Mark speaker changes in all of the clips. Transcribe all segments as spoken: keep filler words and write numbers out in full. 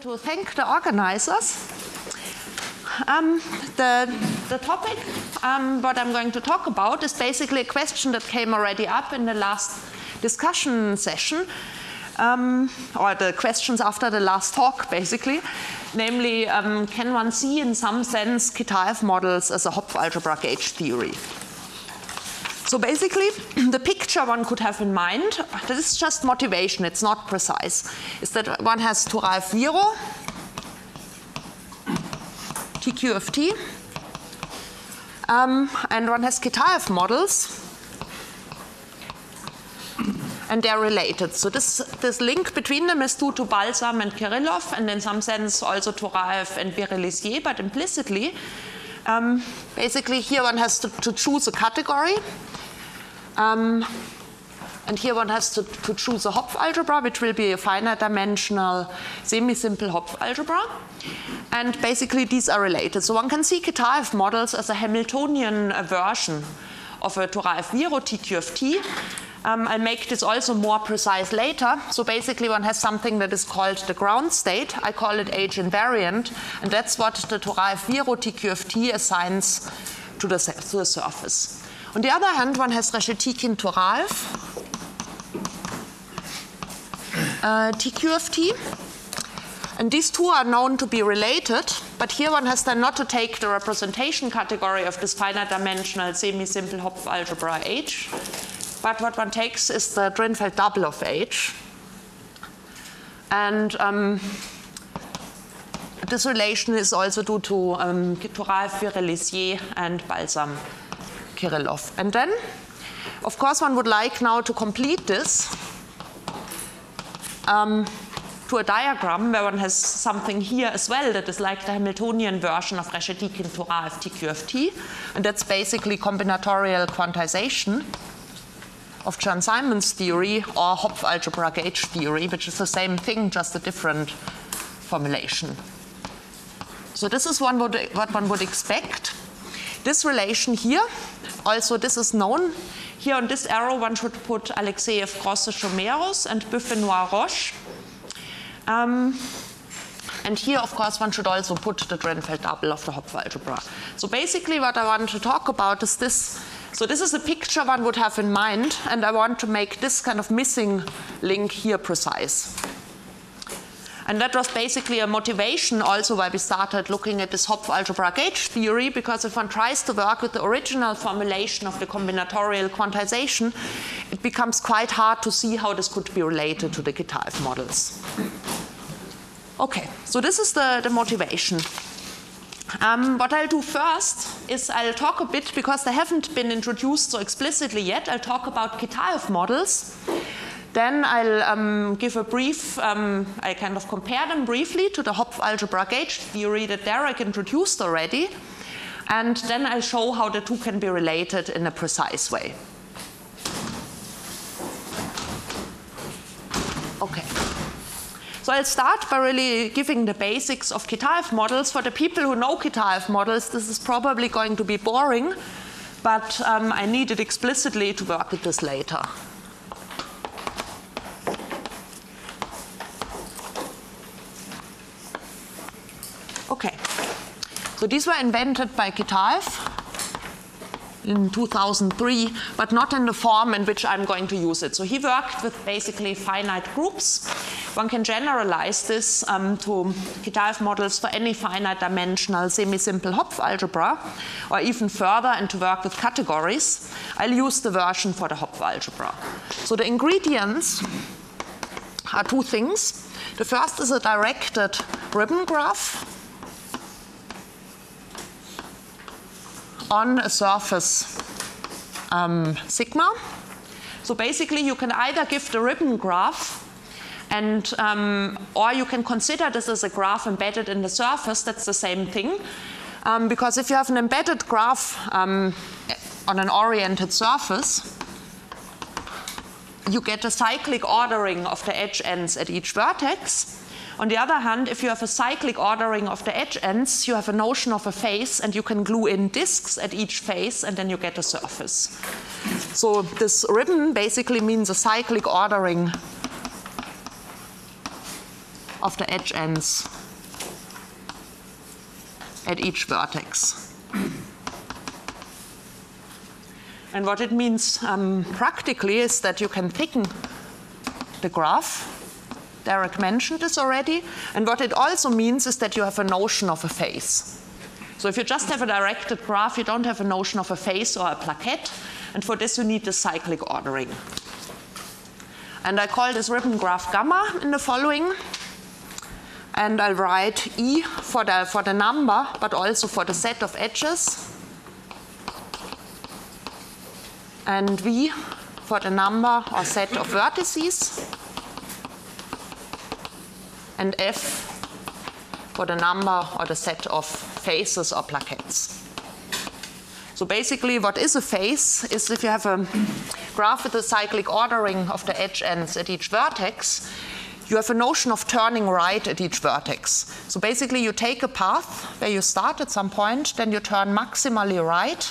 Speaker 1: to thank the organizers. Um, the, the topic, um, what I'm going to talk about, is basically a question that came already up in the last discussion session, um, or the questions after the last talk, basically. Namely, um, can one see in some sense Kitaev models as a Hopf algebra gauge theory? So basically, the picture one could have in mind, this is just motivation, it's not precise, is that one has Toraev-Viro, T Q F T, um, and one has Kitaev models, and they're related. So this, this link between them is due to Balzam and Kirillov, and in some sense also Toraev and Virelisier, but implicitly. Um, basically, here one has to, to choose a category. Um, and here one has to, to choose a Hopf algebra, which will be a finite dimensional semi-simple Hopf algebra. And basically, these are related. So one can see Kitaev models as a Hamiltonian version of a Toraev-Viro T Q F T. Um, I'll make this also more precise later. So basically, one has something that is called the ground state. I call it age invariant. And that's what the Toraev-Viro T Q F T assigns to the, to the surface. On the other hand, one has Reshetikhin-Toraev uh, T Q F T. And these two are known to be related, but here one has then not to take the representation category of this finite dimensional semi-simple Hopf algebra H, but what one takes is the Drinfeld double of H. And um, this relation is also due to um, Toraev, Virelisier, and Balzam, Kirillov. And then, of course, one would like now to complete this um, to a diagram where one has something here as well that is like the Hamiltonian version of Reshetikhin-Toraev T Q F T. And that's basically combinatorial quantization of Chern-Simons theory or Hopf algebra gauge theory, which is the same thing, just a different formulation. So this is one would, what one would expect. This relation here, also this is known. Here on this arrow, one should put Alexeyev, Grosse, Chomeros, and Buffenois, Roche. Um, and here, of course, one should also put the Drinfeld double of the Hopf algebra. So basically, what I want to talk about is this. So this is a picture one would have in mind, and I want to make this kind of missing link here precise. And that was basically a motivation also why we started looking at this Hopf algebra gauge theory, because if one tries to work with the original formulation of the combinatorial quantization, it becomes quite hard to see how this could be related to the Kitaev models. Okay, so this is the, the motivation. Um, what I'll do first is I'll talk a bit, because they haven't been introduced so explicitly yet, I'll talk about Kitaev models. Then I'll um, give a brief, um, I kind of compare them briefly to the Hopf algebra gauge theory that Derek introduced already. And then I'll show how the two can be related in a precise way. Okay. So I'll start by really giving the basics of Kitaev models. For the people who know Kitaev models, this is probably going to be boring, but um, I need it explicitly to work with this later. Okay, so these were invented by Kitaev in two thousand three, but not in the form in which I'm going to use it. So he worked with basically finite groups. One can generalize this um, to Kitaev models for any finite dimensional semi-simple Hopf algebra, or even further, and to work with categories. I'll use the version for the Hopf algebra. So the ingredients are two things. The first is a directed ribbon graph on a surface um, sigma. So basically, you can either give the ribbon graph, and um, or you can consider this as a graph embedded in the surface. That's the same thing, um, because if you have an embedded graph um, on an oriented surface, you get a cyclic ordering of the edge ends at each vertex. On the other hand, if you have a cyclic ordering of the edge ends, you have a notion of a face, and you can glue in disks at each face, and then you get a surface. So this ribbon basically means a cyclic ordering of the edge ends at each vertex. And what it means um, practically is that you can thicken the graph. Derek mentioned this already. And what it also means is that you have a notion of a phase. So if you just have a directed graph, you don't have a notion of a phase or a plaquette. And for this, you need the cyclic ordering. And I call this ribbon graph gamma in the following. And I'll write E for the, for the number, but also for the set of edges. And V for the number or set of vertices. And F for the number or the set of faces or plaquettes. So basically what is a phase is if you have a graph with a cyclic ordering of the edge ends at each vertex, you have a notion of turning right at each vertex. So basically you take a path where you start at some point, then you turn maximally right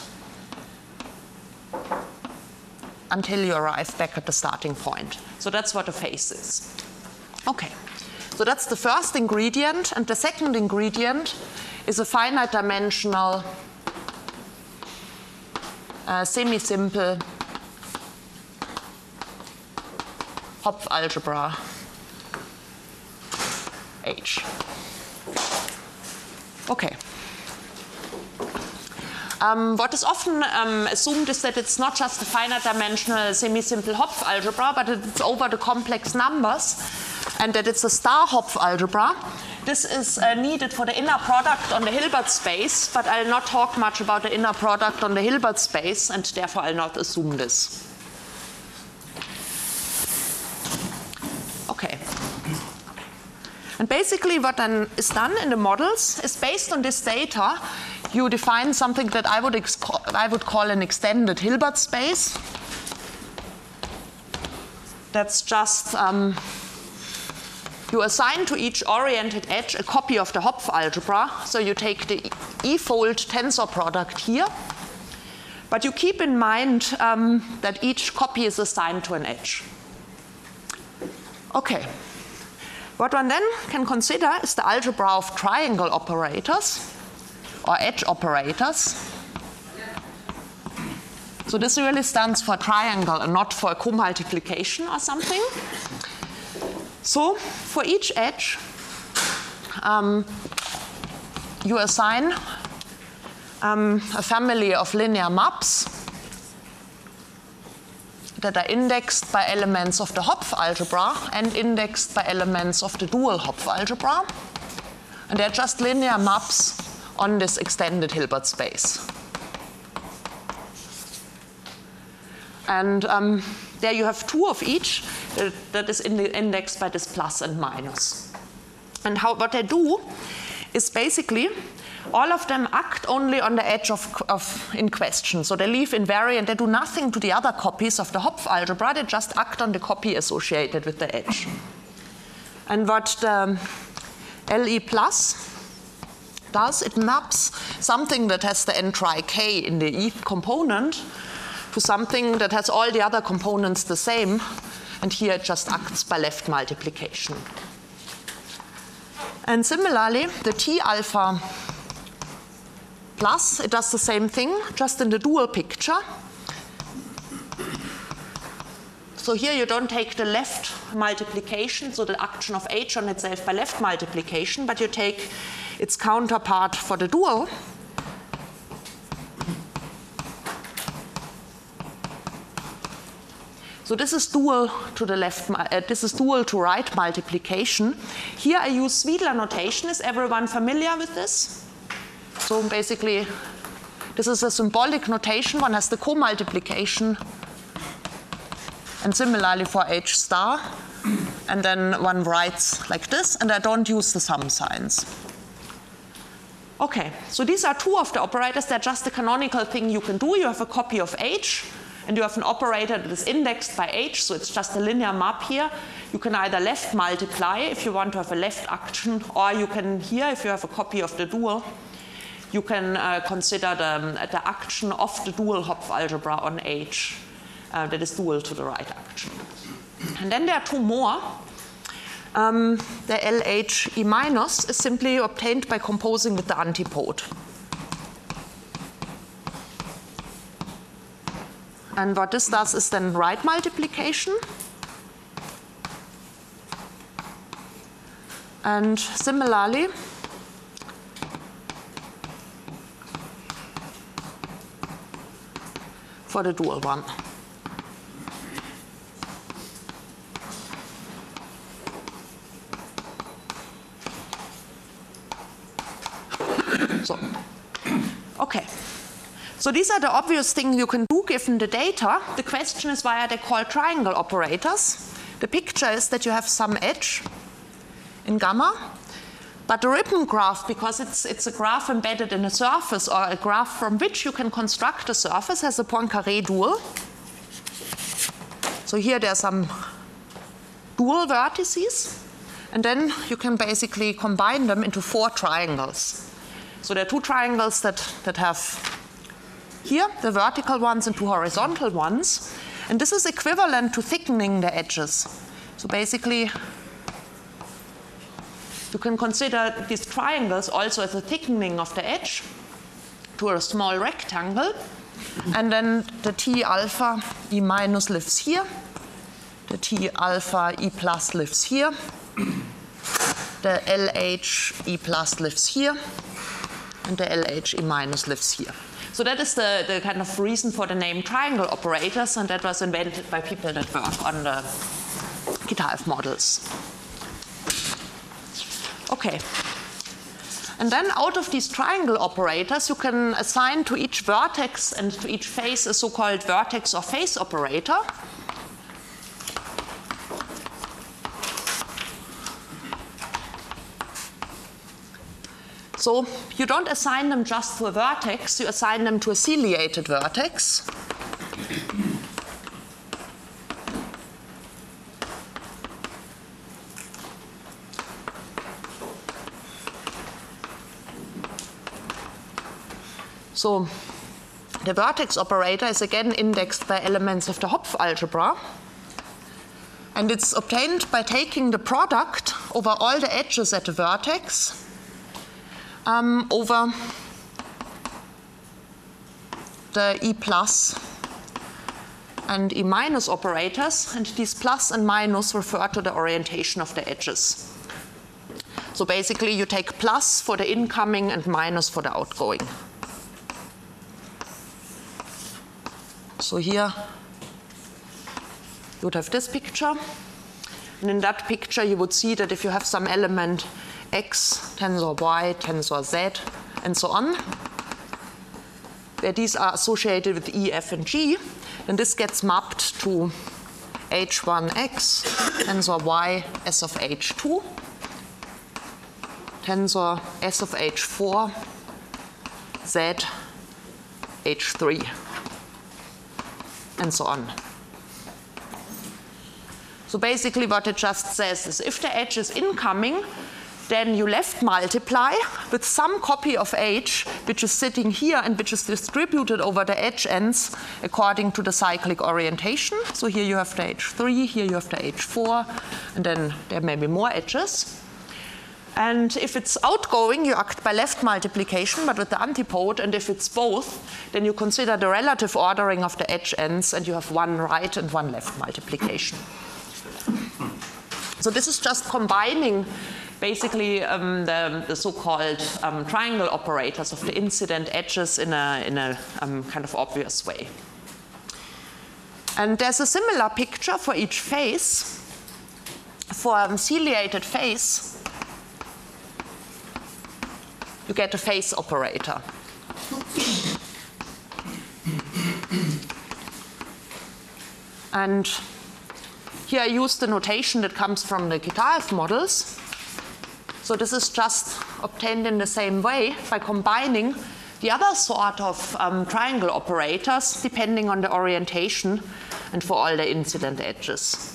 Speaker 1: until you arrive back at the starting point. So that's what a phase is. Okay, so that's the first ingredient, and the second ingredient is a finite dimensional uh, semi-simple Hopf algebra H. Okay. Um, what is often um, assumed is that it's not just a finite dimensional semi-simple Hopf algebra, but it's over the complex numbers, and that it's a star Hopf algebra. This is uh, needed for the inner product on the Hilbert space, but I'll not talk much about the inner product on the Hilbert space, and therefore I'll not assume this. Okay. And basically what then is done in the models is based on this data, you define something that I would, I would call an extended Hilbert space. That's just, um, you assign to each oriented edge a copy of the Hopf algebra. So you take the E-fold tensor product here. But you keep in mind um, that each copy is assigned to an edge. Okay. What one then can consider is the algebra of triangle operators, or edge operators. So this really stands for triangle and not for a co-multiplication or something. So for each edge, um, you assign um, a family of linear maps that are indexed by elements of the Hopf algebra and indexed by elements of the dual Hopf algebra. And they're just linear maps on this extended Hilbert space. And um, there you have two of each that, that is in the indexed by this plus and minus. And how, what they do is basically all of them act only on the edge of, of in question. So they leave invariant, they do nothing to the other copies of the Hopf algebra, they just act on the copy associated with the edge. And what the L E plus does, it maps something that has the entry k in the E component to something that has all the other components the same, and here it just acts by left multiplication. And similarly, the T alpha plus, it does the same thing, just in the dual picture. So here you don't take the left multiplication, so the action of H on itself by left multiplication, but you take its counterpart for the dual. So this is dual to the left, uh, this is dual to right multiplication. Here I use Sweedler notation. Is everyone familiar with this? So basically, this is a symbolic notation. One has the co-multiplication, and similarly for H star. And then one writes like this, and I don't use the sum signs. Okay, so these are two of the operators. They're just the canonical thing you can do. You have a copy of H, and you have an operator that is indexed by H, so it's just a linear map here. You can either left multiply if you want to have a left action, or you can here, if you have a copy of the dual, you can uh, consider the, the action of the dual Hopf algebra on H uh, that is dual to the right action. And then there are two more. Um, the L H E minus is simply obtained by composing with the antipode. And what this does is then right multiplication. And similarly, for the dual one. So, okay. So these are the obvious things you can do given the data. The question is why are they called triangle operators? The picture is that you have some edge in gamma, but the ribbon graph, because it's, it's a graph embedded in a surface or a graph from which you can construct a surface, has a Poincaré dual. So here there are some dual vertices, and then you can basically combine them into four triangles. So there are two triangles that, that have here the vertical ones and two horizontal ones, and this is equivalent to thickening the edges. So basically, you can consider these triangles also as a thickening of the edge to a small rectangle. And then the T alpha E minus lives here. The T alpha E plus lives here. The L H E plus lives here. And the L H E minus lives here. So that is the, the kind of reason for the name triangle operators, and that was invented by people that work on the Kitaev models. Okay. And then out of these triangle operators, you can assign to each vertex and to each face a so-called vertex or face operator. So you don't assign them just to a vertex, you assign them to a ciliated vertex. So the vertex operator is again indexed by elements of the Hopf algebra. And it's obtained by taking the product over all the edges at the vertex um, over the E plus and E minus operators. And these plus and minus refer to the orientation of the edges. So basically you take plus for the incoming and minus for the outgoing. So here you would have this picture, and in that picture you would see that if you have some element x, tensor y, tensor z, and so on, where these are associated with E, F, and G, then this gets mapped to H one x, tensor y, S of H two, tensor S of H four, Z, H three. And so on. So basically what it just says is if the edge is incoming, then you left multiply with some copy of H which is sitting here and which is distributed over the edge ends according to the cyclic orientation. So here you have the H three, here you have the H four, and then there may be more edges. And if it's outgoing, you act by left multiplication, but with the antipode, and if it's both, then you consider the relative ordering of the edge ends, and you have one right and one left multiplication. So this is just combining basically um, the, the so-called um, triangle operators of the incident edges in a, in a um, kind of obvious way. And there's a similar picture for each face. For a ciliated face, you get a face operator. And here I use the notation that comes from the Kitaev models. So this is just obtained in the same way by combining the other sort of um, triangle operators depending on the orientation and for all the incident edges.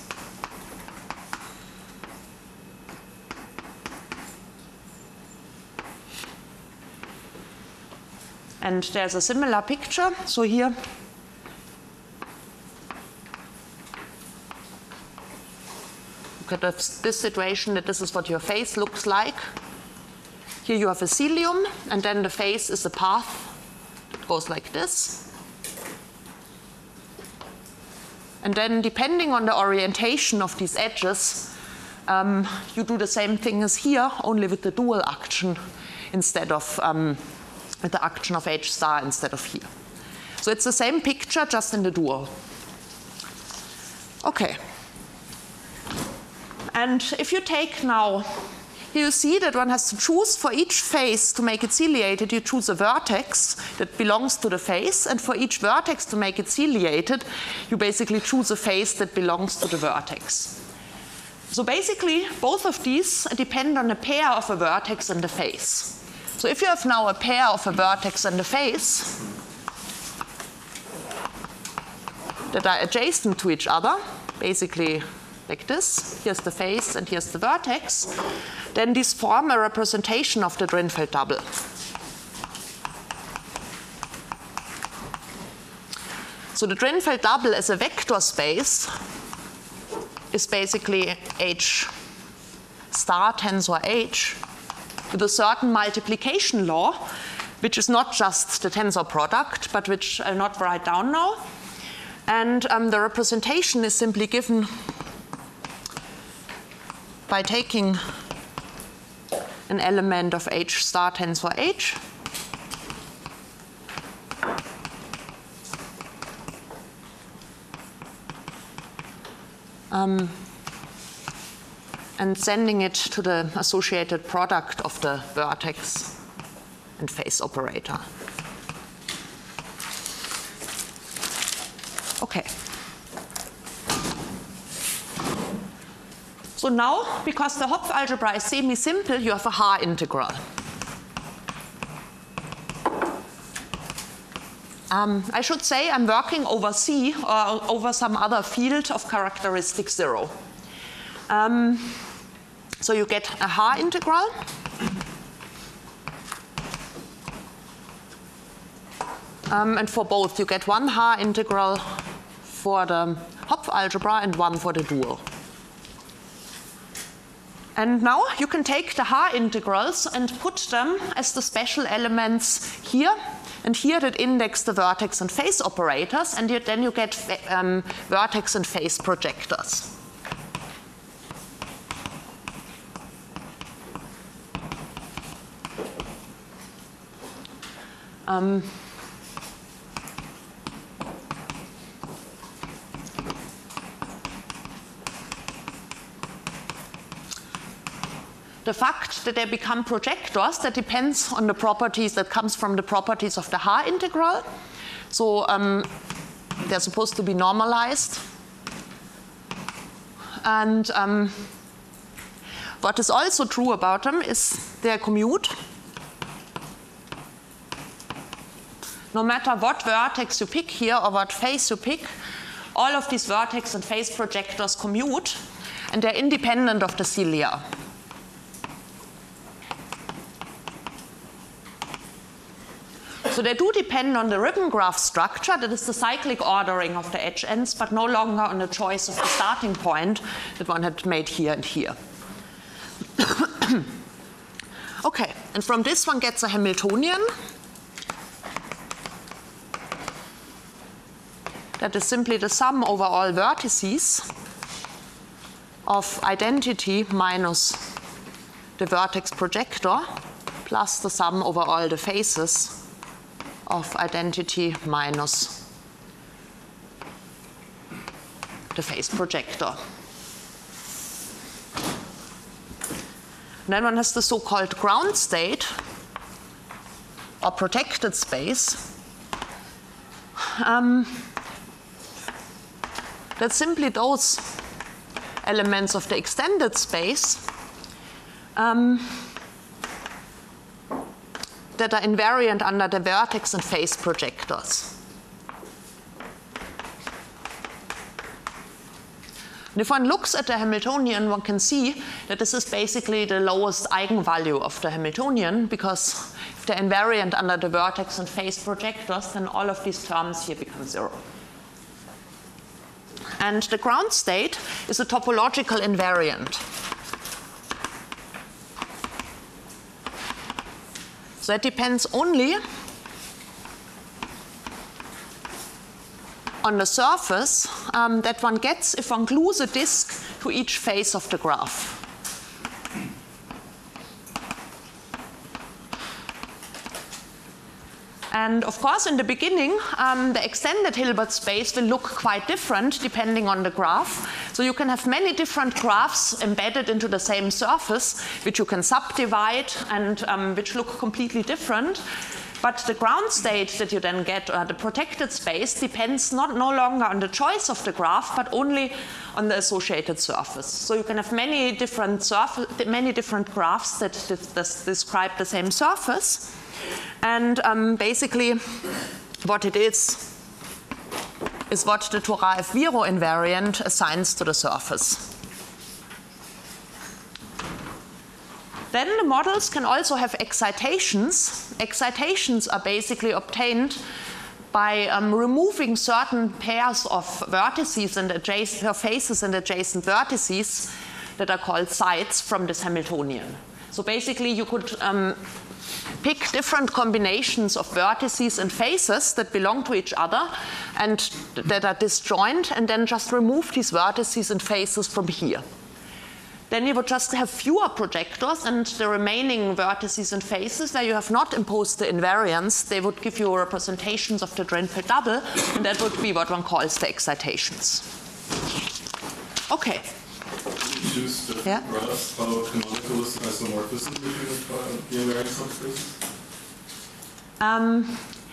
Speaker 1: And there's a similar picture. So here you look at this situation, that this is what your face looks like. Here you have a cilium, and then the face is a path. It goes like this. And then depending on the orientation of these edges, um, you do the same thing as here, only with the dual action instead of um, with the action of H star instead of here. So it's the same picture, just in the dual. Okay. And if you take now, here you see that one has to choose for each face to make it ciliated, you choose a vertex that belongs to the face, and for each vertex to make it ciliated, you basically choose a face that belongs to the vertex. So basically, both of these depend on a pair of a vertex and a face. So if you have now a pair of a vertex and a face that are adjacent to each other, basically like this, here's the face and here's the vertex, then these form a representation of the Drinfeld double. So the Drinfeld double as a vector space is basically H star tensor H with a certain multiplication law, which is not just the tensor product, but which I'll not write down now. And um, the representation is simply given by taking an element of H star tensor H um, and sending it to the associated product of the vertex and face operator. Okay. So now, because the Hopf algebra is semi-simple, you have a Haar integral. Um, I should say I'm working over C or over some other field of characteristic zero. Um, so you get a Haar integral. Um, and for both, you get one Haar integral for the Hopf algebra and one for the dual. And now you can take the Haar integrals and put them as the special elements here and here that index the vertex and face operators, and you, then you get um, vertex and face projectors. Um, The fact that they become projectors, that depends on the properties, that comes from the properties of the Haar integral. So um, they're supposed to be normalized. And um, what is also true about them is their commute. No matter what vertex you pick here or what face you pick, all of these vertex and face projectors commute, and they're independent of the cilia. So they do depend on the ribbon graph structure, that is the cyclic ordering of the edge ends, but no longer on the choice of the starting point that one had made here and here. Okay, and from this one gets a Hamiltonian. That is simply the sum over all vertices of identity minus the vertex projector plus the sum over all the faces of identity minus the face projector. And then one has the so-called ground state or protected space. Um, that's simply those elements of the extended space um, that are invariant under the vertex and face projectors. And if one looks at the Hamiltonian, one can see that this is basically the lowest eigenvalue of the Hamiltonian, because if they're invariant under the vertex and face projectors, then all of these terms here become zero. And the ground state is a topological invariant. So it depends only on the surface um, that one gets if one glues a disk to each face of the graph. And of course, in the beginning, um, the extended Hilbert space will look quite different depending on the graph. So you can have many different graphs embedded into the same surface, which you can subdivide and um, which look completely different. But the ground state that you then get, or the protected space, depends not no longer on the choice of the graph, but only on the associated surface. So you can have many different surface, many different graphs that, that, that describe the same surface. And um, basically, what it is, is what the Toraev-Viro invariant assigns to the surface. Then the models can also have excitations. Excitations are basically obtained by um, removing certain pairs of vertices and adjacent faces and adjacent vertices that are called sites from this Hamiltonian. So basically, you could um, pick different combinations of vertices and faces that belong to each other and that are disjoint, and then just remove these vertices and faces from here. Then you would just have fewer projectors, and the remaining vertices and faces where you have not imposed the invariance, they would give you representations of the Drinfeld double, and that would be what one calls the excitations. Okay.
Speaker 2: Choose different
Speaker 1: yeah?
Speaker 2: graphs, how canonical is isomorphism between the invariant subspaces?
Speaker 1: Um,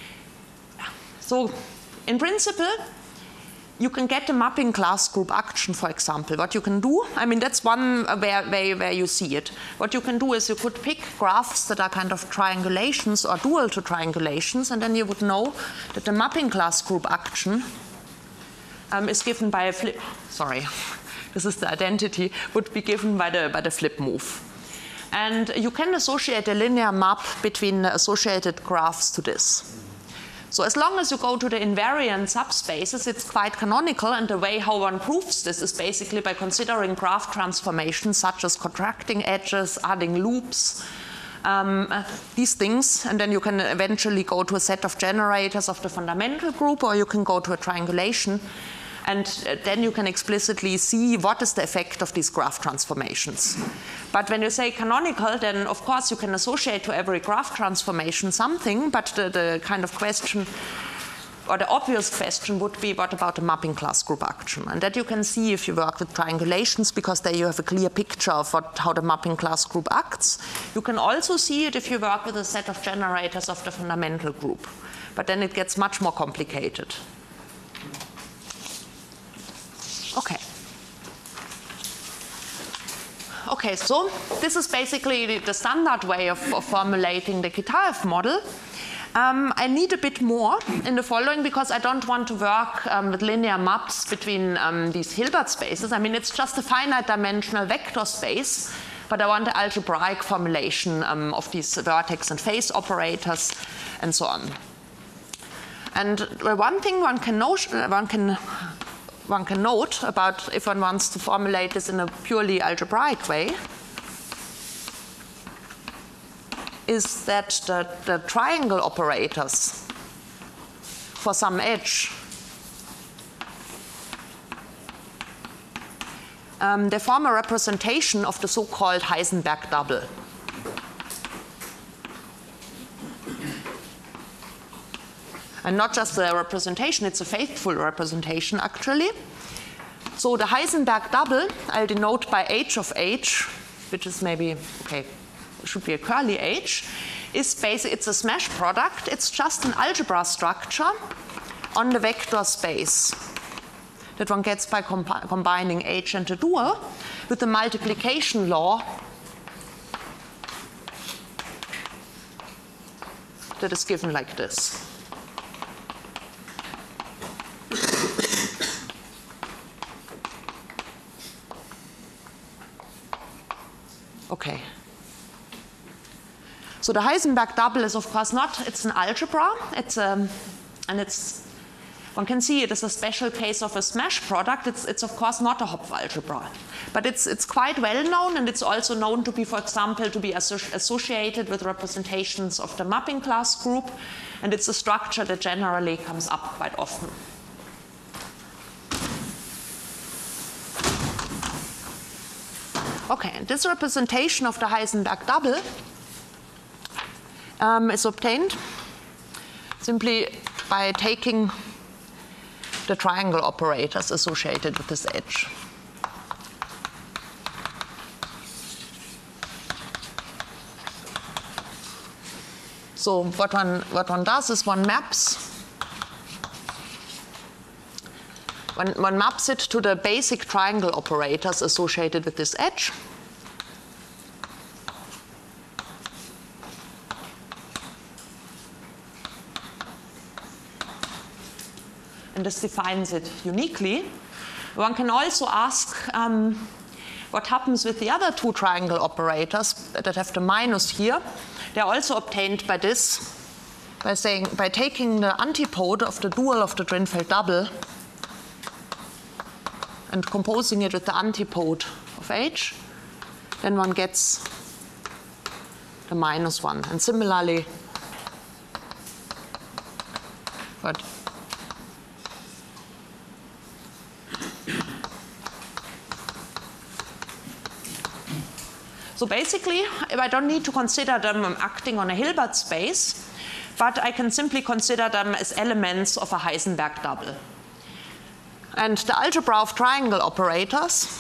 Speaker 1: so, in principle, you can get a mapping class group action, for example. What you can do, I mean, that's one where, where, where you see it. What you can do is you could pick graphs that are kind of triangulations or dual to triangulations, and then you would know that the mapping class group action um, is given by a flip, sorry. This is the identity, would be given by the, by the flip move. And you can associate a linear map between the associated graphs to this. So as long as you go to the invariant subspaces, it's quite canonical, and the way how one proves this is basically by considering graph transformations such as contracting edges, adding loops, um, uh, these things, and then you can eventually go to a set of generators of the fundamental group, or you can go to a triangulation. And then you can explicitly see what is the effect of these graph transformations. But when you say canonical, then of course you can associate to every graph transformation something, but the, the kind of question, or the obvious question would be, what about the mapping class group action? And that you can see if you work with triangulations, because there you have a clear picture of what, how the mapping class group acts. You can also see it if you work with a set of generators of the fundamental group. But then it gets much more complicated. Okay. Okay, so this is basically the standard way of, of formulating the Kitaev model. Um, I need a bit more in the following, because I don't want to work um, with linear maps between um, these Hilbert spaces. I mean, it's just a finite dimensional vector space, but I want the algebraic formulation um, of these vertex and face operators and so on. And one thing one can note, one can one can note about if one wants to formulate this in a purely algebraic way is that the, the triangle operators for some edge, um, they form a representation of the so-called Heisenberg double. And not just a representation, it's a faithful representation, actually. So the Heisenberg double, I'll denote by h of h, which is maybe, okay, should be a curly h, is basically, it's a smash product. It's just an algebra structure on the vector space that one gets by combi combining h and the dual with the multiplication law that is given like this. Okay. So the Heisenberg double is, of course, not, it's an algebra, it's um, and it's one can see it is a special case of a smash product. It's, it's of course not a Hopf algebra, but it's, it's quite well known, and it's also known to be, for example, to be associ associated with representations of the mapping class group, and it's a structure that generally comes up quite often. Okay, and this representation of the Heisenberg double um, is obtained simply by taking the triangle operators associated with this edge. So what one, what one does is one maps one, one maps it to the basic triangle operators associated with this edge. And this defines it uniquely. One can also ask um, what happens with the other two triangle operators that have the minus here. They're also obtained by this, by saying, by taking the antipode of the dual of the Drinfeld double and composing it with the antipode of H, then one gets the minus one. And similarly, what? So basically, I don't need to consider them acting on a Hilbert space, but I can simply consider them as elements of a Heisenberg double. And the algebra of triangle operators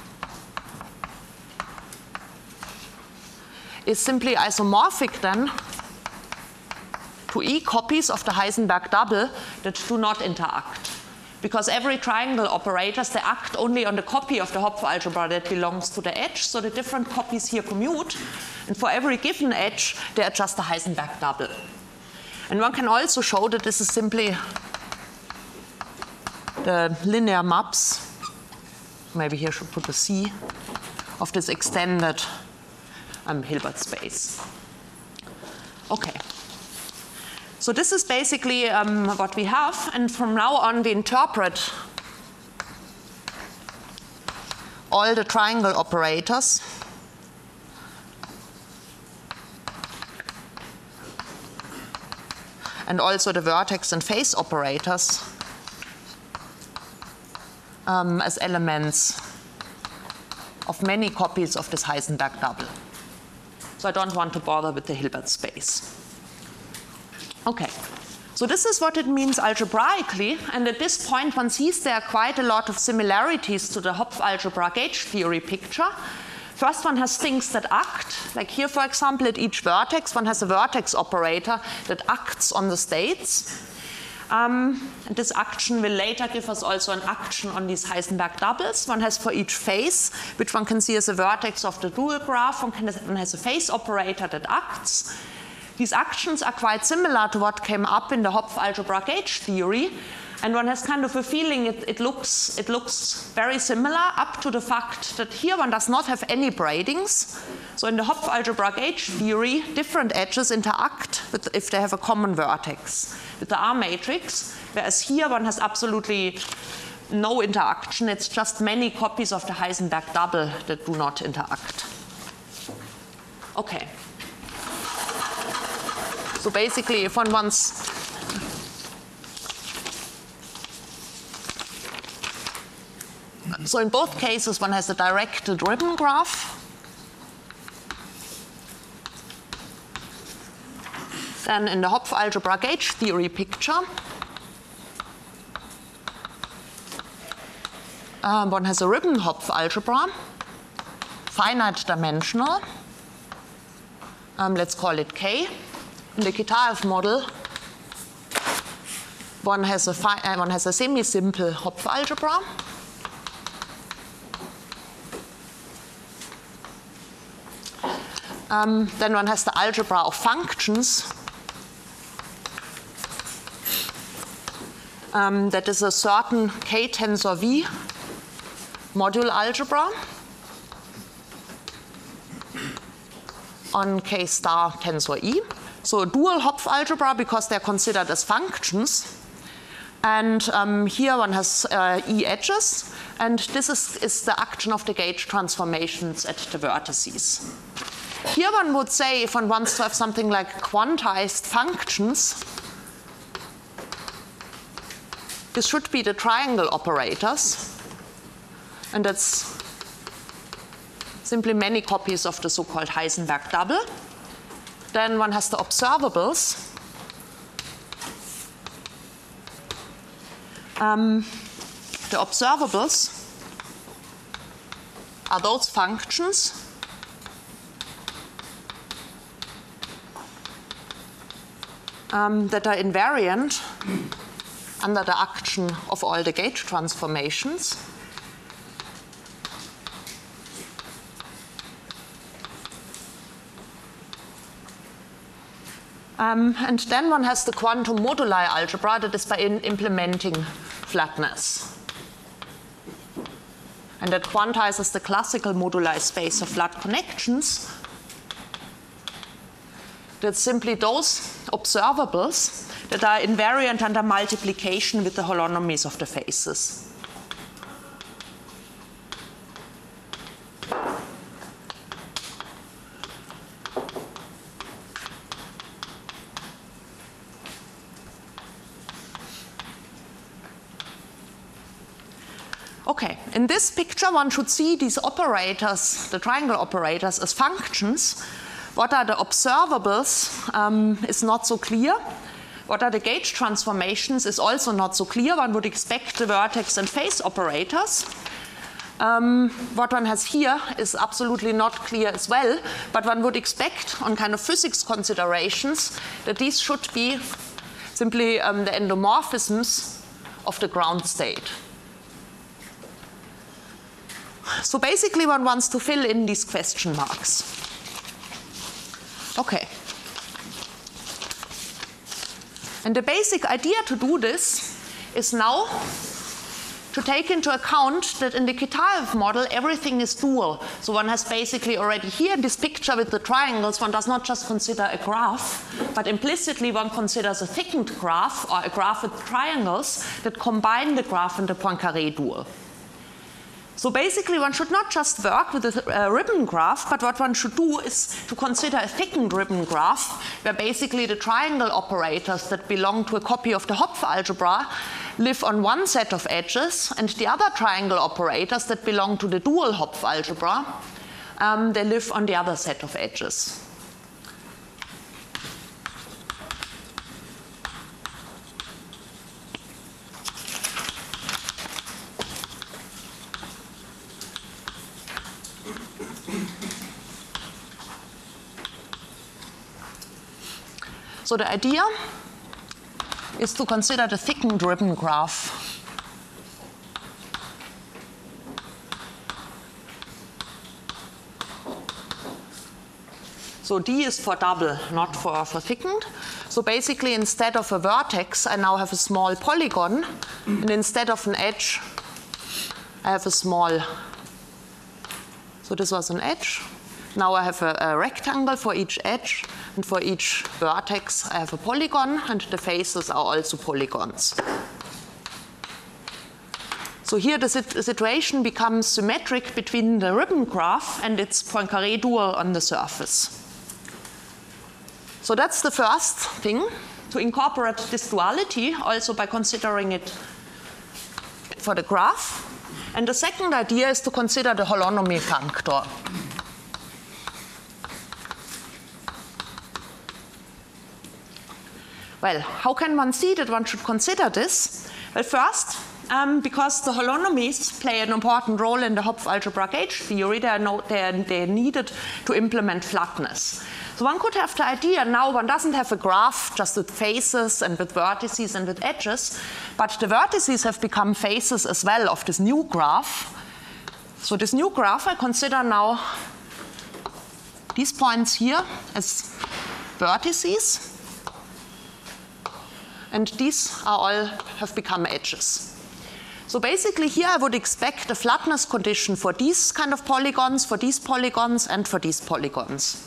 Speaker 1: is simply isomorphic then to E copies of the Heisenberg double that do not interact. Because every triangle operators, they act only on the copy of the Hopf algebra that belongs to the edge, so the different copies here commute, and for every given edge, they are just a Heisenberg double. And one can also show that this is simply the linear maps, maybe here I should put a C, of this extended um, Hilbert space. Okay. So this is basically um, what we have, and from now on we interpret all the triangle operators and also the vertex and face operators um, as elements of many copies of this Heisenberg double. So I don't want to bother with the Hilbert space. Okay, so this is what it means algebraically, and at this point one sees there are quite a lot of similarities to the Hopf algebra gauge theory picture. First, one has things that act, like here for example at each vertex one has a vertex operator that acts on the states. Um, and this action will later give us also an action on these Heisenberg doubles. One has for each face, which one can see as a vertex of the dual graph, one, can, one has a face operator that acts. These actions are quite similar to what came up in the Hopf algebra gauge theory, and one has kind of a feeling it, it, looks, it looks very similar up to the fact that here one does not have any braidings. So in the Hopf algebra gauge theory, different edges interact with, if they have a common vertex with the R matrix, whereas here one has absolutely no interaction. It's just many copies of the Heisenberg double that do not interact. Okay. So basically, if one wants so in both cases, one has a directed ribbon graph. Then in the Hopf algebra gauge theory picture, um, one has a ribbon Hopf algebra, finite dimensional. Um, let's call it K. In the Kitaev model, one has a, uh, one has a semi-simple Hopf algebra. Um, then one has the algebra of functions. Um, that is a certain K tensor V module algebra on K star tensor E. So a dual Hopf algebra because they're considered as functions. And um, here one has uh, E edges, and this is, is the action of the gauge transformations at the vertices. Here one would say, if one wants to have something like quantized functions, this should be the triangle operators, and that's simply many copies of the so-called Heisenberg double. Then one has the observables. Um, the observables are those functions um, that are invariant under the action of all the gauge transformations. Um, and then one has the quantum moduli algebra that is by in implementing flatness. And that quantizes the classical moduli space of flat connections. That's simply those observables that are invariant under multiplication with the holonomies of the faces. Okay, in this picture one should see these operators, the triangle operators, as functions. What are the observables um, is not so clear. What are the gauge transformations is also not so clear. One would expect the vertex and phase operators. Um, what one has here is absolutely not clear as well, but one would expect on kind of physics considerations that these should be simply um, the endomorphisms of the ground state. So basically one wants to fill in these question marks. Okay. And the basic idea to do this is now to take into account that in the Kitaev model everything is dual. So one has basically already here in this picture with the triangles, one does not just consider a graph, but implicitly one considers a thickened graph or a graph with triangles that combine the graph and the Poincaré dual. So basically one should not just work with a uh, ribbon graph, but what one should do is to consider a thickened ribbon graph, where basically the triangle operators that belong to a copy of the Hopf algebra live on one set of edges, and the other triangle operators that belong to the dual Hopf algebra, um, they live on the other set of edges. So the idea is to consider the thickened ribbon graph. So D is for double, not for, for thickened. So basically instead of a vertex, I now have a small polygon, and instead of an edge, I have a small, so this was an edge. Now I have a, a rectangle for each edge, and for each vertex I have a polygon, and the faces are also polygons. So here the sit situation becomes symmetric between the ribbon graph and its Poincaré dual on the surface. So that's the first thing, to incorporate this duality also by considering it for the graph. And the second idea is to consider the holonomy functor. Well, how can one see that one should consider this? Well, first, um, because the holonomies play an important role in the Hopf algebra gauge theory, they are, no, they are they're needed to implement flatness. So one could have the idea now one doesn't have a graph just with faces and with vertices and with edges, but the vertices have become faces as well of this new graph. So this new graph I consider now these points here as vertices. And these are all have become edges. So basically here I would expect a flatness condition for these kind of polygons, for these polygons, and for these polygons.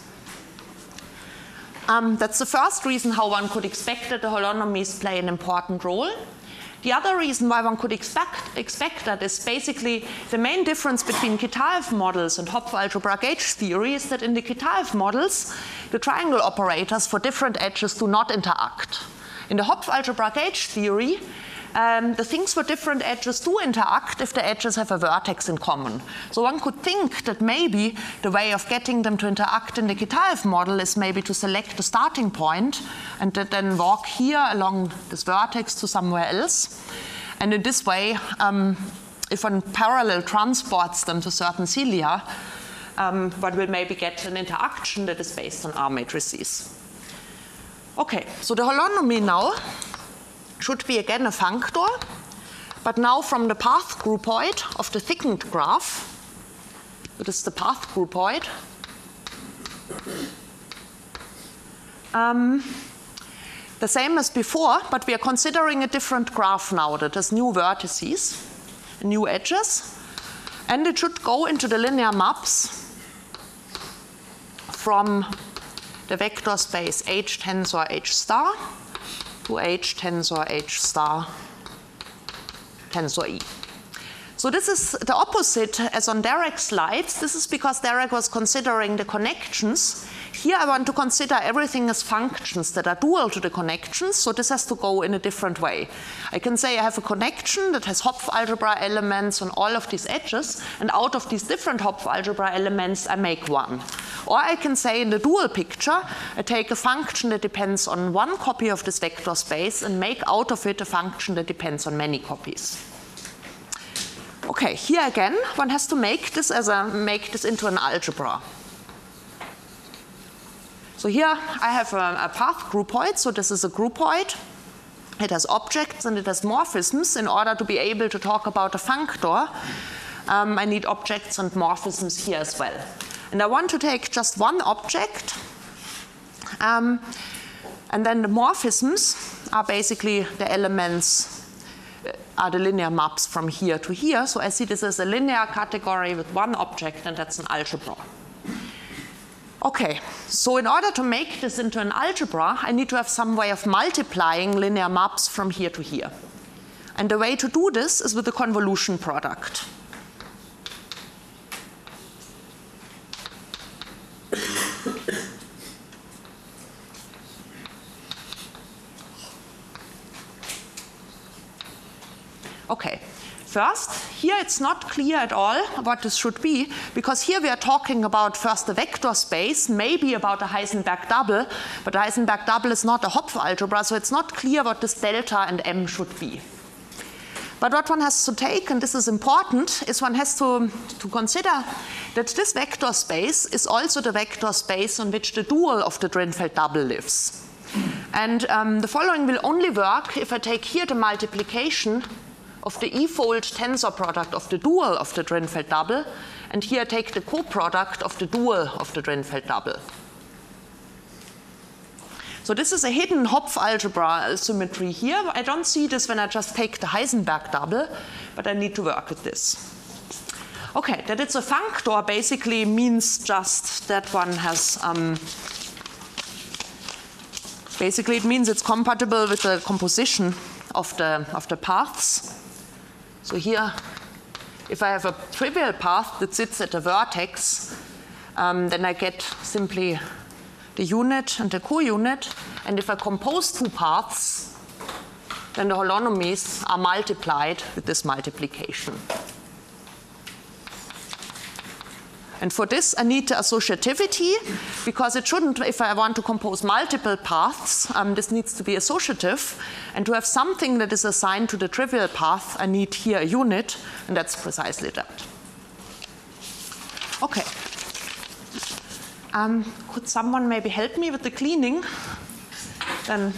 Speaker 1: Um, that's the first reason how one could expect that the holonomies play an important role. The other reason why one could expect, expect that is basically the main difference between Kitaev models and Hopf algebra gauge theory is that in the Kitaev models, the triangle operators for different edges do not interact. In the Hopf algebra gauge theory, um, the things for different edges do interact if the edges have a vertex in common. So one could think that maybe the way of getting them to interact in the Kitaev model is maybe to select the starting point and then walk here along this vertex to somewhere else. And in this way, um, if one parallel transports them to certain cilia, um, one will maybe get an interaction that is based on R matrices. Okay, so the holonomy now should be again a functor, but now from the path groupoid of the thickened graph. So this is the path groupoid. Um, the same as before, but we are considering a different graph now that has new vertices, new edges, and it should go into the linear maps from the vector space H tensor H star to H tensor H star tensor E. So this is the opposite as on Derek's slides. This is because Derek was considering the connections. Here I want to consider everything as functions that are dual to the connections, so this has to go in a different way. I can say I have a connection that has Hopf algebra elements on all of these edges, and out of these different Hopf algebra elements I make one. Or I can say in the dual picture, I take a function that depends on one copy of this vector space and make out of it a function that depends on many copies. Okay, here again, one has to make this as a make this into an algebra. So here I have a, a path groupoid, so this is a groupoid. It has objects and it has morphisms. In order to be able to talk about a functor, um, I need objects and morphisms here as well. And I want to take just one object, um, and then the morphisms are basically the elements, uh, are the linear maps from here to here. So I see this as a linear category with one object, and that's an algebra. Okay, so in order to make this into an algebra, I need to have some way of multiplying linear maps from here to here. And the way to do this is with the convolution product. Okay, first, here it's not clear at all what this should be, because here we are talking about first a vector space, maybe about a Heisenberg double, but a Heisenberg double is not a Hopf algebra, so it's not clear what this delta and M should be. But what one has to take, and this is important, is one has to, to consider that this vector space is also the vector space on which the dual of the Drinfeld double lives. And um, the following will only work if I take here the multiplication of the E-fold tensor product of the dual of the Drinfeld double, and here I take the coproduct of the dual of the Drinfeld double. So this is a hidden Hopf algebra symmetry here. I don't see this when I just take the Heisenberg double, but I need to work with this. Okay, that it's a functor basically means just that one has, um, basically it means it's compatible with the composition of the, of the paths. So here, if I have a trivial path that sits at a vertex, um, then I get simply the unit and the co-unit. And if I compose two paths, then the holonomies are multiplied with this multiplication. And for this, I need the associativity, because it shouldn't, if I want to compose multiple paths, um, this needs to be associative. And to have something that is assigned to the trivial path, I need here a unit, and that's precisely that. Okay. Um, could someone maybe help me with the cleaning? Then,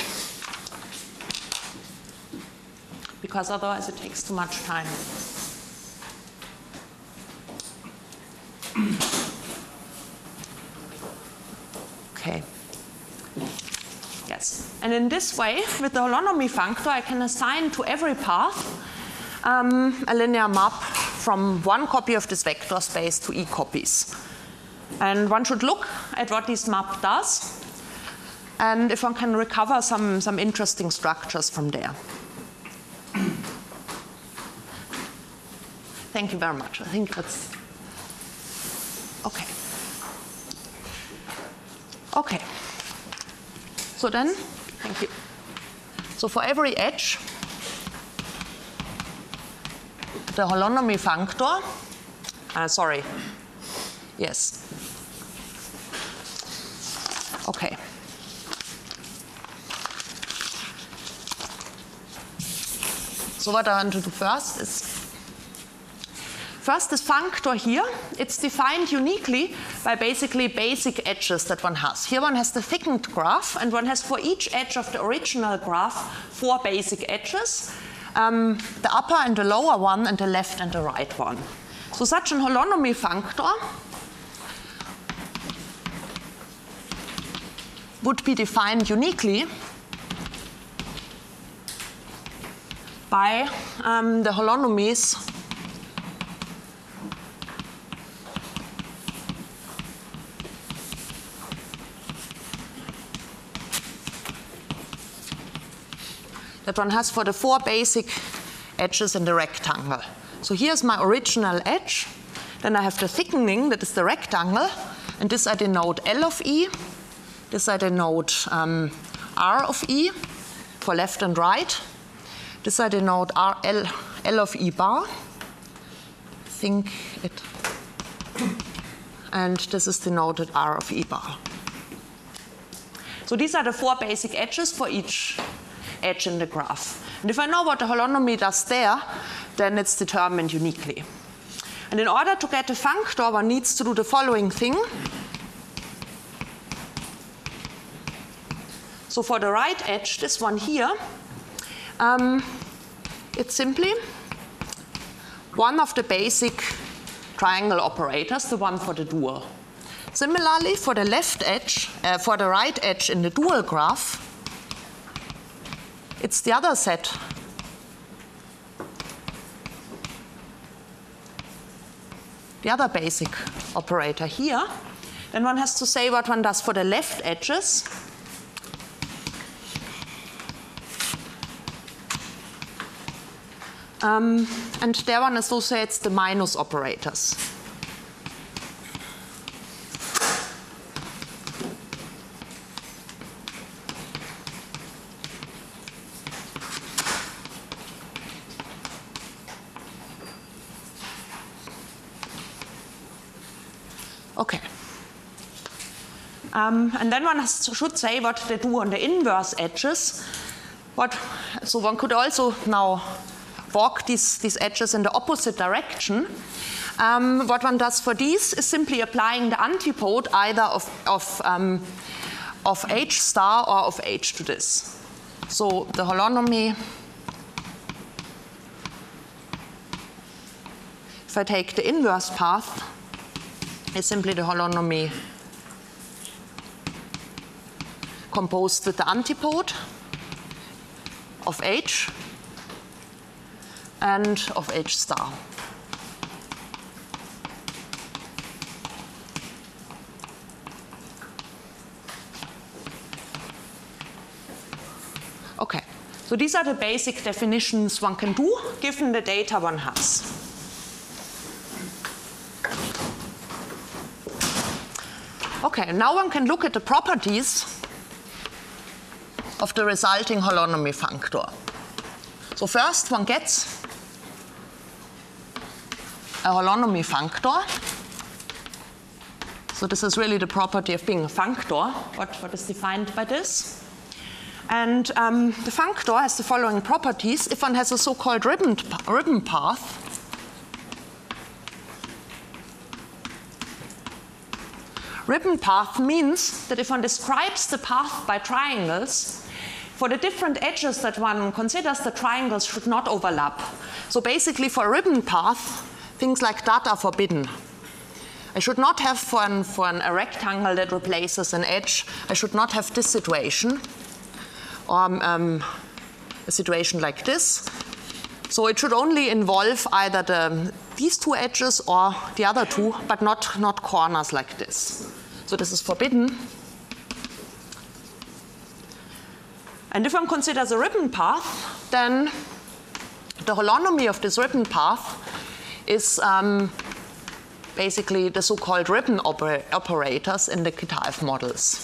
Speaker 1: because otherwise it takes too much time. Okay. Yes. And in this way, with the holonomy functor, I can assign to every path um, a linear map from one copy of this vector space to E copies. And one should look at what this map does, and if one can recover some, some interesting structures from there. thank you very much. I think that's okay. Okay. So then, thank you. So for every edge, the holonomy functor, uh, sorry, yes. Okay. So what I want to do first is, first this functor here, it's defined uniquely by basically basic edges that one has. Here one has the thickened graph, and one has for each edge of the original graph four basic edges, um, the upper and the lower one, and the left and the right one. So such an holonomy functor would be defined uniquely by um, the holonomies that one has for the four basic edges in the rectangle. So here's my original edge. Then I have the thickening, that is the rectangle, and this I denote L of E. This I denote um, R of E for left and right. This I denote R, L, L of E bar. I think it. And this is denoted R of E bar. So these are the four basic edges for each edge in the graph. And if I know what the holonomy does there, then it's determined uniquely. And in order to get a functor, one needs to do the following thing. So for the right edge, this one here, um, it's simply one of the basic triangle operators, the one for the dual. Similarly, for the left edge, uh, for the right edge in the dual graph, it's the other set the other basic operator here. Then one has to say what one does for the left edges. Um, and there one associates the minus operators. Okay. Um, and then one has to, should say what they do on the inverse edges. What, so one could also now walk these, these edges in the opposite direction. Um, what one does for these is simply applying the antipode either of, of, um, of H star or of H to this. So the holonomy, if I take the inverse path, is simply the holonomy composed with the antipode of H and of H star. Okay, so these are the basic definitions one can do given the data one has. Okay, now one can look at the properties of the resulting holonomy functor. So first one gets a holonomy functor. So this is really the property of being a functor. What, what is defined by this? And um, the functor has the following properties. If one has a so-called ribbon, ribbon path, ribbon path means that if one describes the path by triangles, for the different edges that one considers, the triangles should not overlap. So basically for a ribbon path, things like that are forbidden. I should not have for, an, for an, a rectangle that replaces an edge, I should not have this situation, or um, a situation like this. So it should only involve either the, these two edges or the other two, but not, not corners like this. So this is forbidden. And if one considers a ribbon path, then the holonomy of this ribbon path is um, basically the so-called ribbon oper operators in the Kitaev models.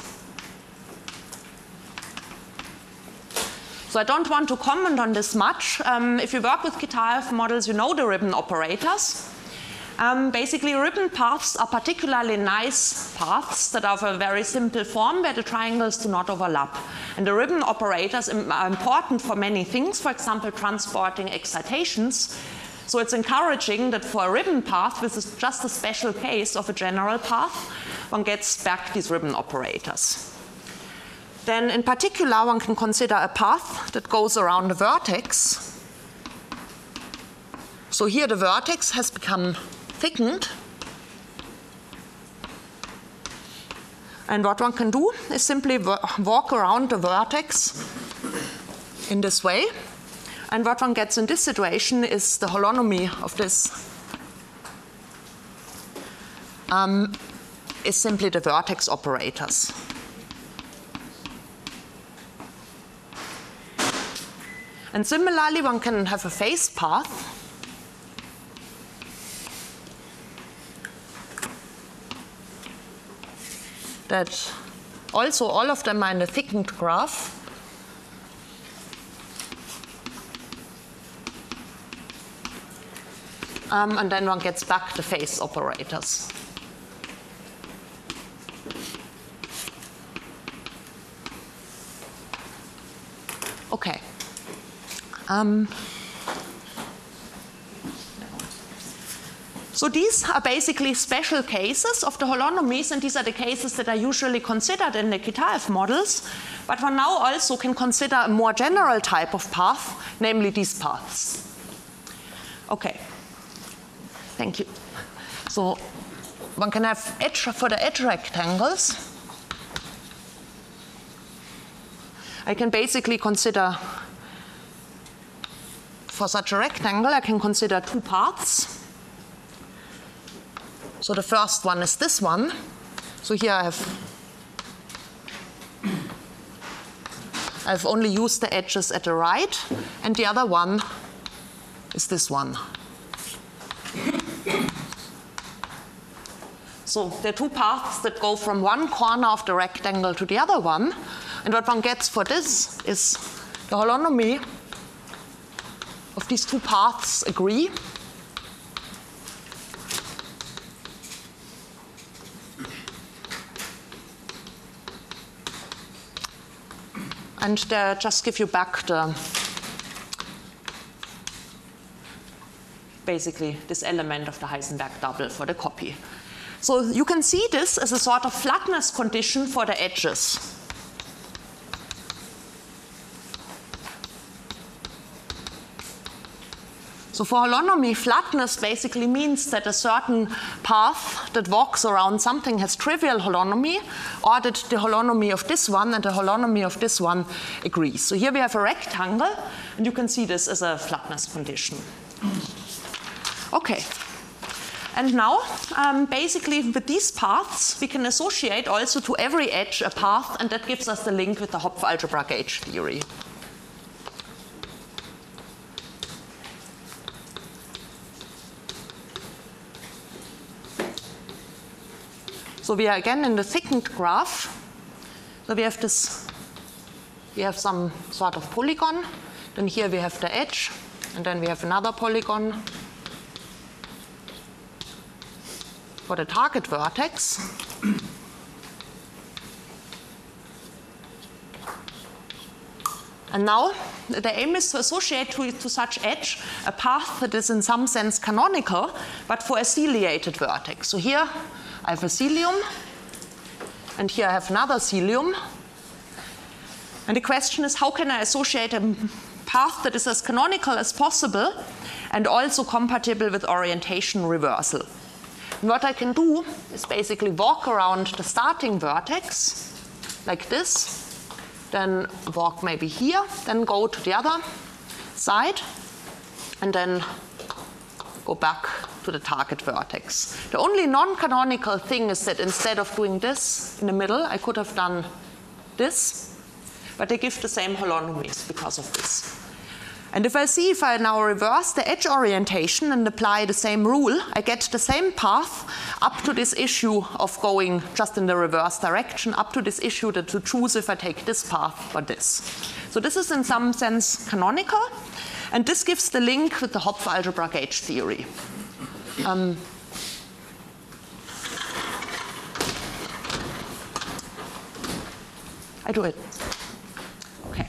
Speaker 1: So I don't want to comment on this much. Um, if you work with Kitaev models, you know the ribbon operators. Um, basically, ribbon paths are particularly nice paths that are of a very simple form where the triangles do not overlap. And the ribbon operators are important for many things, for example, transporting excitations. So it's encouraging that for a ribbon path, this is just a special case of a general path, one gets back these ribbon operators. Then in particular, one can consider a path that goes around a vertex. So here the vertex has become thickened. And what one can do is simply walk around the vertex in this way. And what one gets in this situation is the holonomy of this um, is simply the vertex operators. And similarly, one can have a phase path that also all of them are in a thickened graph. Um, and then one gets back the phase operators. Okay. Um, so these are basically special cases of the holonomies, and these are the cases that are usually considered in the Kitaev models. But one now also can consider a more general type of path, namely these paths. Okay. Thank you. So one can have edge for the edge rectangles. I can basically consider, for such a rectangle, I can consider two paths. So the first one is this one. So here I have, I've only used the edges at the right, and the other one is this one. So there are two paths that go from one corner of the rectangle to the other one. And what one gets for this is the holonomy of these two paths agree. And they just give you back the, basically this element of the Heisenberg double for the copy. So you can see this as a sort of flatness condition for the edges. So for holonomy, flatness basically means that a certain path that walks around something has trivial holonomy, or that the holonomy of this one and the holonomy of this one agrees. So here we have a rectangle, and you can see this as a flatness condition. Okay. And now, um, basically, with these paths, we can associate also to every edge a path, and that gives us the link with the Hopf algebra gauge theory. So we are again in the thickened graph. So we have this, we have some sort of polygon. Then here we have the edge, and then we have another polygon for the target vertex. And now the aim is to associate to, to such edge a path that is in some sense canonical, but for a ciliated vertex. So here I have a cilium, and here I have another cilium. And the question is, how can I associate a path that is as canonical as possible and also compatible with orientation reversal? And what I can do is basically walk around the starting vertex like this, then walk maybe here, then go to the other side, and then go back to the target vertex. The only non-canonical thing is that instead of doing this in the middle, I could have done this, but they give the same holonomies because of this. And if I see if I now reverse the edge orientation and apply the same rule, I get the same path up to this issue of going just in the reverse direction, up to this issue that to choose if I take this path or this. So this is in some sense canonical, and this gives the link with the Hopf algebra gauge theory. Um, I do it. Okay.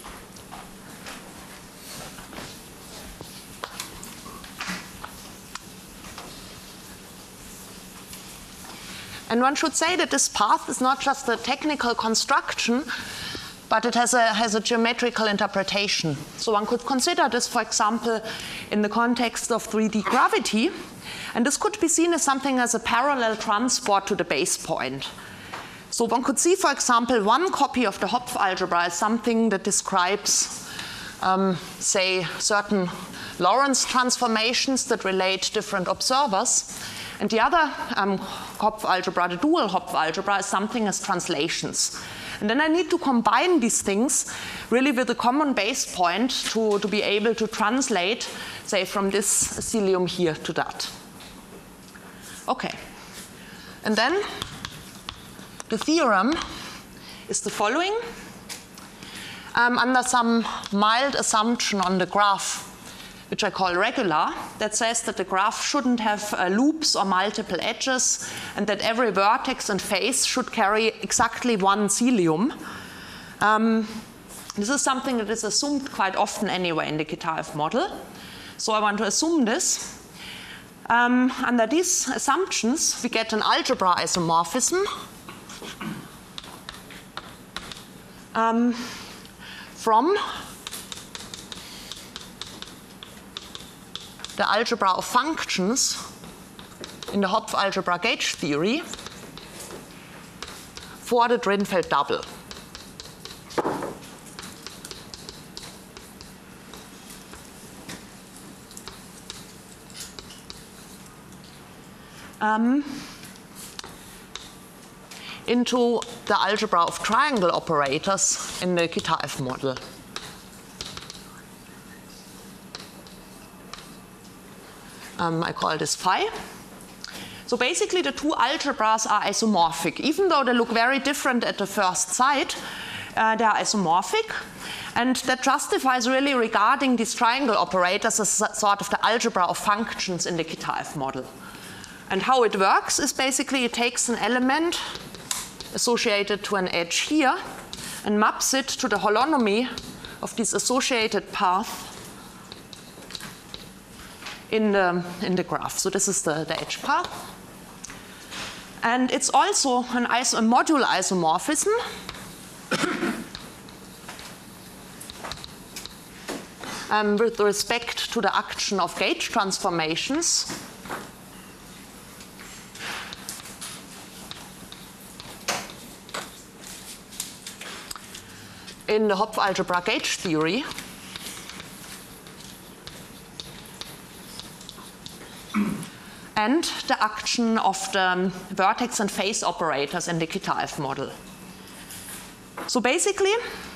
Speaker 1: And one should say that this path is not just a technical construction, but it has a, has a geometrical interpretation. So one could consider this, for example, in the context of three D gravity. And this could be seen as something as a parallel transport to the base point. So one could see, for example, one copy of the Hopf algebra as something that describes, um, say, certain Lorentz transformations that relate different observers. And the other um, Hopf algebra, the dual Hopf algebra, is something as translations. And then I need to combine these things really with a common base point to, to be able to translate, say, from this cilium here to that. Okay. And then the theorem is the following. Um, under some mild assumption on the graph, which I call regular, that says that the graph shouldn't have uh, loops or multiple edges, and that every vertex and face should carry exactly one cilium. Um, this is something that is assumed quite often anyway in the Kitaev model. So I want to assume this. Um, under these assumptions, we get an algebra isomorphism um, from the algebra of functions in the Hopf algebra gauge theory for the Drinfeld double. Um, into the algebra of triangle operators in the Kitaev model. Um, I call this phi. So basically the two algebras are isomorphic. Even though they look very different at the first sight, uh, they are isomorphic. And that justifies really regarding these triangle operators as sort of the algebra of functions in the Kitaev model. And how it works is basically it takes an element associated to an edge here and maps it to the holonomy of this associated path in the, in the graph. So this is the, the edge path. And it's also an iso a module isomorphism. um, with respect to the action of gauge transformations. In the Hopf algebra gauge theory. And the action of the vertex and face operators in the Kitaev model. So basically,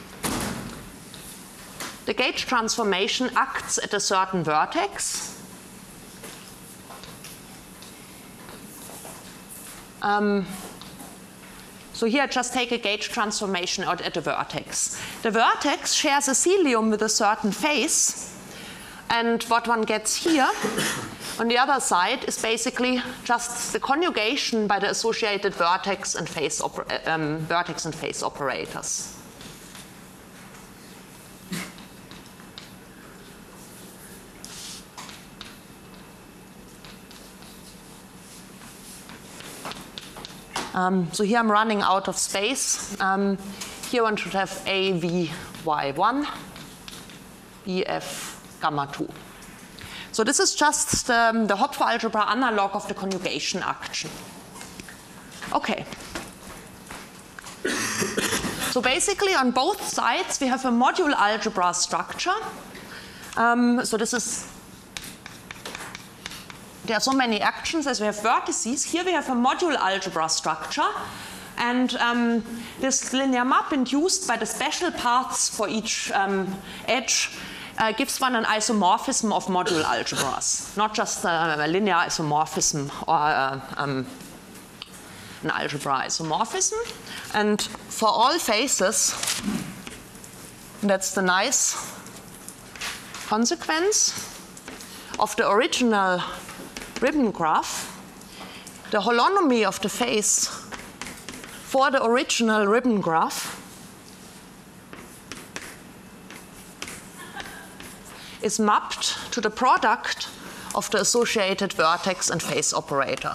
Speaker 1: the gauge transformation acts at a certain vertex. Um, so here I just take a gauge transformation out at a vertex. The vertex shares a cilium with a certain face, and what one gets here on the other side is basically just the conjugation by the associated vertex and face, um, vertex and face operators. Um, so here I'm running out of space. Um, here one should have A V Y one, B F gamma two. So this is just um, the Hopf algebra analog of the conjugation action. Okay. So basically on both sides we have a module algebra structure. Um, so this is, there are so many actions as we have vertices. Here we have a module algebra structure. And um, this linear map induced by the special paths for each um, edge uh, gives one an isomorphism of module algebras, not just uh, a linear isomorphism or uh, um, an algebra isomorphism. And for all faces, that's the nice consequence of the original ribbon graph. The holonomy of the face for the original ribbon graph is mapped to the product of the associated vertex and face operator.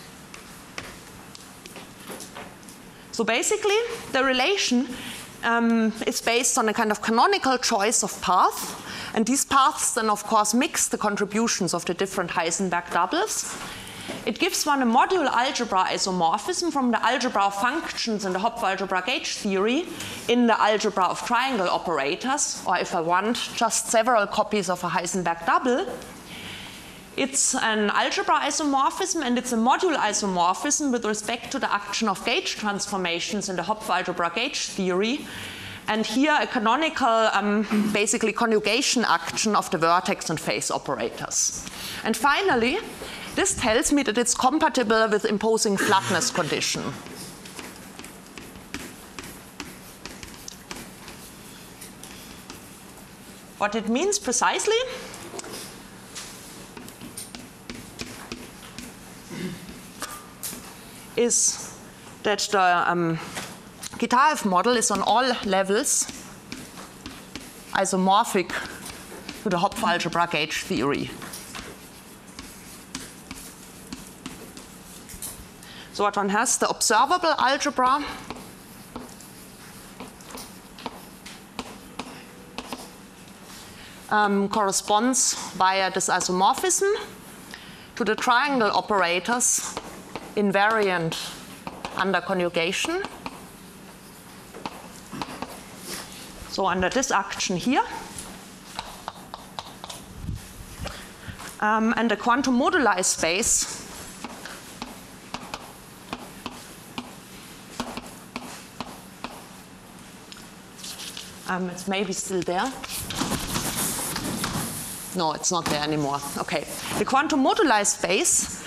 Speaker 1: So basically, the relation um, is based on a kind of canonical choice of path, and these paths then, of course, mix the contributions of the different Heisenberg doubles. It gives one a module algebra isomorphism from the algebra of functions in the Hopf algebra gauge theory in the algebra of triangle operators, or if I want, just several copies of a Heisenberg double. It's an algebra isomorphism, and it's a module isomorphism with respect to the action of gauge transformations in the Hopf algebra gauge theory. And here a canonical, um, basically, conjugation action of the vertex and face operators. And finally, this tells me that it's compatible with imposing flatness condition. What it means precisely is that the um, Kitaev model is on all levels isomorphic to the Hopf algebra gauge theory. So what one has, the observable algebra um, corresponds via this isomorphism to the triangle operators invariant under conjugation. So under this action here. Um, and the quantum moduli space Um, it's maybe still there. No, it's not there anymore. Okay. The quantum moduli space,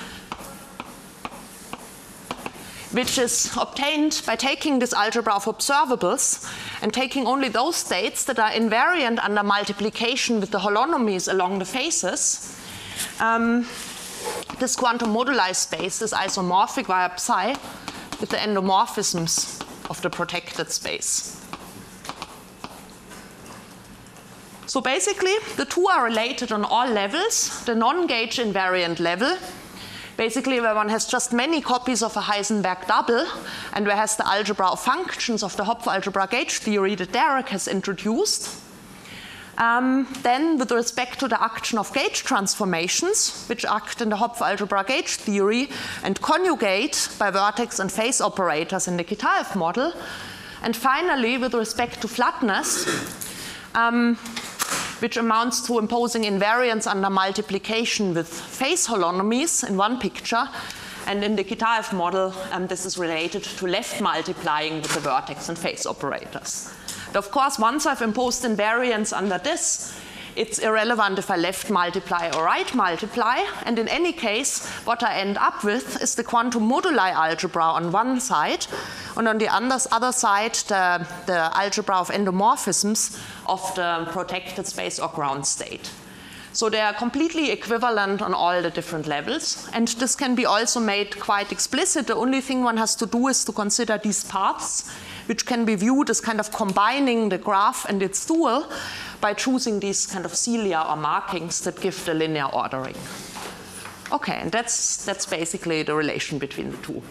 Speaker 1: which is obtained by taking this algebra of observables and taking only those states that are invariant under multiplication with the holonomies along the faces. Um, this quantum moduli space is isomorphic via psi with the endomorphisms of the protected space. So basically, the two are related on all levels. The non-gauge invariant level, basically where one has just many copies of a Heisenberg double, and where has the algebra of functions of the Hopf algebra gauge theory that Derek has introduced. Um, then, with respect to the action of gauge transformations, which act in the Hopf algebra gauge theory and conjugate by vertex and face operators in the Kitaev model. And finally, with respect to flatness, um, which amounts to imposing invariance under multiplication with face holonomies in one picture. And in the Kitaev model, um, this is related to left multiplying with the vertex and face operators. But of course, once I've imposed invariance under this, it's irrelevant if I left multiply or right multiply. And in any case, what I end up with is the quantum moduli algebra on one side, and on the other side, the, the algebra of endomorphisms of the protected space or ground state. So they are completely equivalent on all the different levels. And this can be also made quite explicit. The only thing one has to do is to consider these paths, which can be viewed as kind of combining the graph and its dual by choosing these kind of cilia or markings that give the linear ordering. Okay, and that's, that's basically the relation between the two.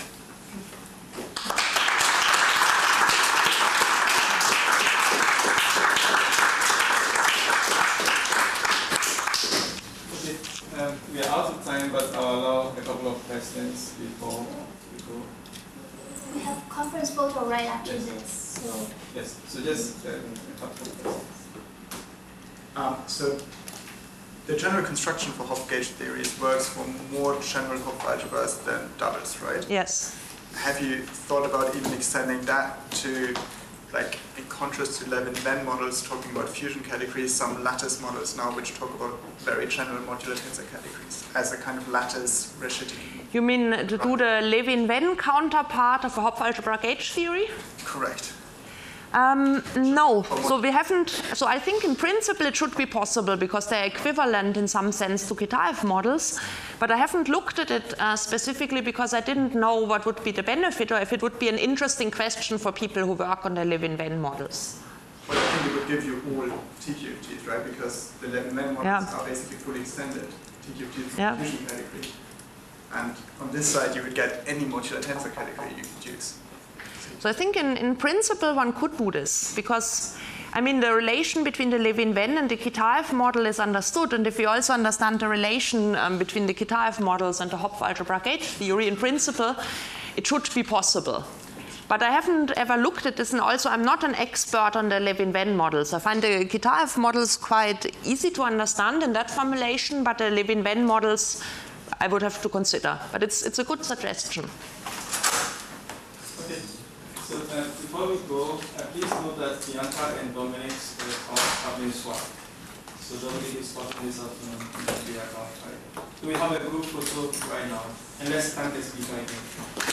Speaker 3: Um, we are out of time, but I'll allow a couple of questions before we go.
Speaker 4: We have conference photo right after
Speaker 3: Yes.
Speaker 4: this, so.
Speaker 3: Yes, so just um, a couple of questions.
Speaker 5: Um, so the general construction for Hopf gauge theories works for more general Hopf algebras than doubles, right?
Speaker 1: Yes.
Speaker 5: Have you thought about even extending that to like a con contrast to Levin-Venn models talking about fusion categories, some lattice models now which talk about very general modular tensor categories as a kind of lattice Resheti.
Speaker 1: You mean to do the Levin-Venn counterpart of a Hopf algebra gauge theory?
Speaker 5: Correct.
Speaker 1: Um, no, so we haven't, so I think in principle it should be possible because they're equivalent in some sense to Kitaev models, but I haven't looked at it uh, specifically because I didn't know what would be the benefit or if it would be an interesting question for people who work on the Levin-Venn models.
Speaker 5: Well, I think it would give you all T Q F Ts, right? Because the Levin-Venn models
Speaker 1: Yeah.
Speaker 5: are basically fully extended T Q F Ts
Speaker 1: Yeah.
Speaker 5: fusion category. And on this side you would get any modular tensor category you could use.
Speaker 1: So I think in, in principle one could do this because, I mean, the relation between the Levin-Venn and the Kitaev model is understood, and if we also understand the relation um, between the Kitaev models and the Hopf algebra gauge theory, in principle, it should be possible. But I haven't ever looked at this, and also I'm not an expert on the Levin-Venn models. I find the Kitaev models quite easy to understand in that formulation, but the Levin-Venn models I would have to consider. But it's, it's a good suggestion.
Speaker 3: Okay. So uh, before we go, uh, please note that Bianca and Dominic's uh, accounts have been swapped. So Dominic is swapping this afternoon in the account. Right? So we have a group photo right now, unless Tante is speaking again.